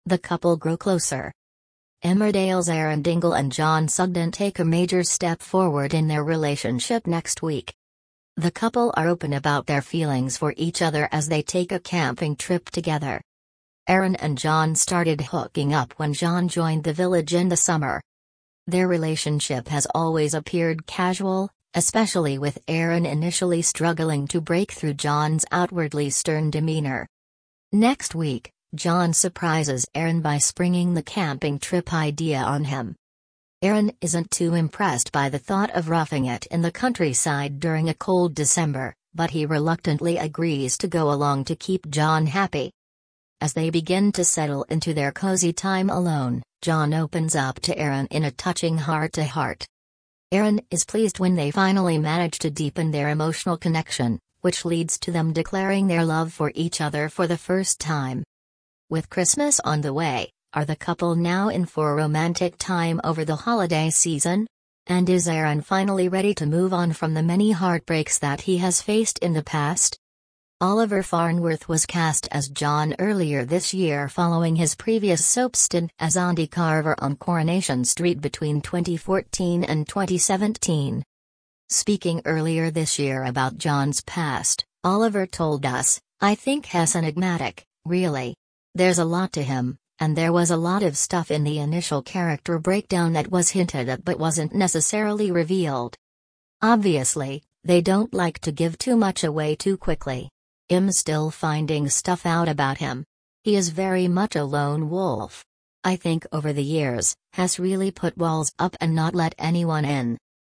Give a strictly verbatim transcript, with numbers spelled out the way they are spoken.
the couple grow closer. Emmerdale's Erin Dingle and John Sugden take a major step forward in their relationship next week. The couple are open about their feelings for each other as they take a camping trip together. Erin and John started hooking up when John joined the village in the summer. Their relationship has always appeared casual, especially with Erin initially struggling to break through John's outwardly stern demeanor. Next week, John surprises Erin by springing the camping trip idea on him. Erin isn't too impressed by the thought of roughing it in the countryside during a cold December, but he reluctantly agrees to go along to keep John happy. As they begin to settle into their cozy time alone, John opens up to Erin in a touching heart-to-heart. Erin is pleased when they finally manage to deepen their emotional connection, which leads to them declaring their love for each other for the first time. With Christmas on the way, are the couple now in for a romantic time over the holiday season? And is Erin finally ready to move on from the many heartbreaks that he has faced in the past? Oliver Farnworth was cast as John earlier this year following his previous soap stint as Andy Carver on Coronation Street between twenty fourteen and twenty seventeen. Speaking earlier this year about John's past, Oliver told us, "I think he's enigmatic, really. There's a lot to him, and there was a lot of stuff in the initial character breakdown that was hinted at but wasn't necessarily revealed. Obviously, they don't like to give too much away too quickly. I'm still finding stuff out about him. He is very much a lone wolf. I think over the years, has really put walls up and not let anyone in.